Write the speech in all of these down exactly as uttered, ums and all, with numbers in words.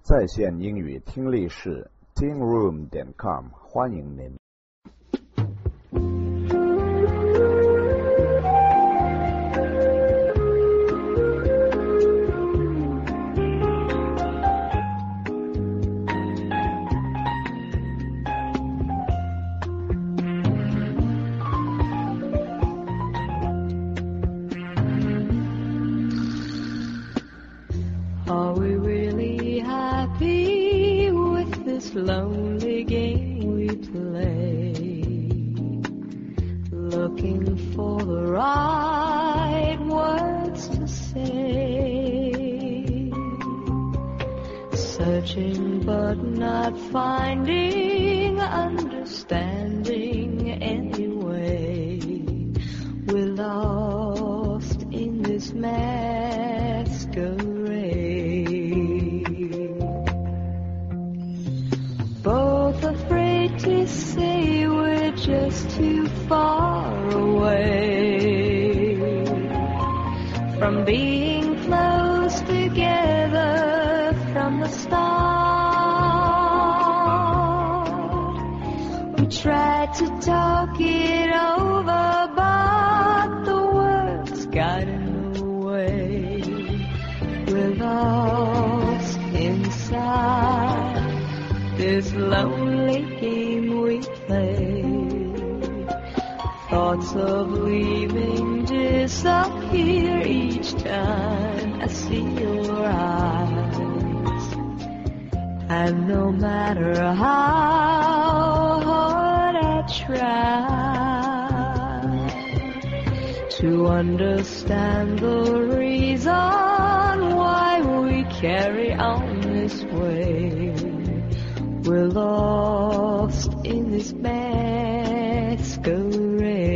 在线英语听力室 teen room 点 com 欢迎您。 Are we really happy with this lonely game we play? Looking for the right words to say, searching but not finding, understanding anyway. We're lost in this masquerade. Both afraid to say we're just too far away from being close together from the start. We tried to talk it over, but the words got in the way. We're lost inside this lonely game we play. Thoughts of leaving disappear each time I see your eyes. And no matter how hard I try to understand the reason why we carry on this way, we're lost in this masquerade.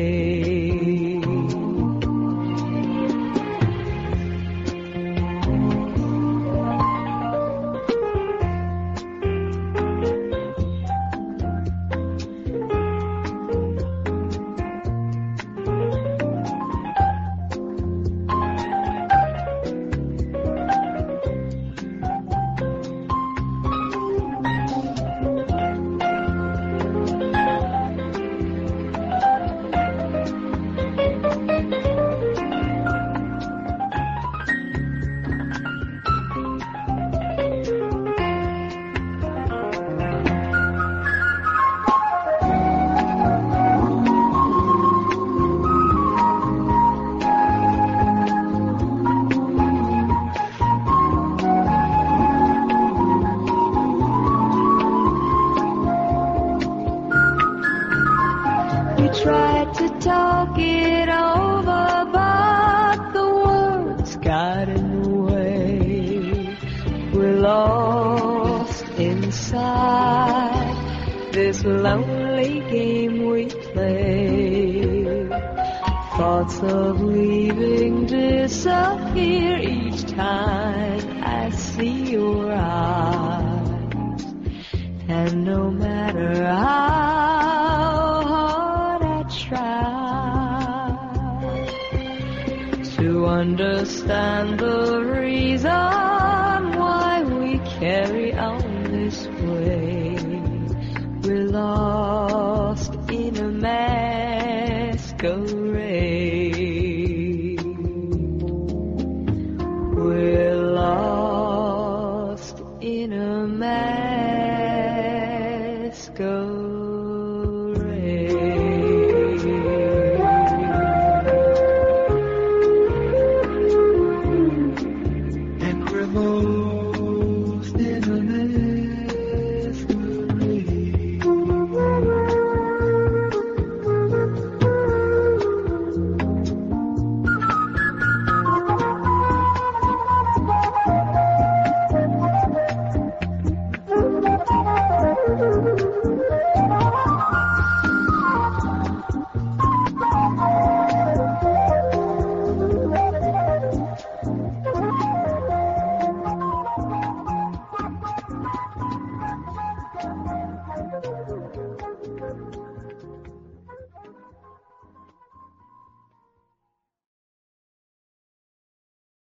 Tried to talk it over, but the words got in the way. We're lost inside this lonely game we play. Thoughts of leaving disappear each time I see your eyes. And no matter how try to understand the reason why we carry on this way, we're lost in a masquerade. We're lost in a masquerade.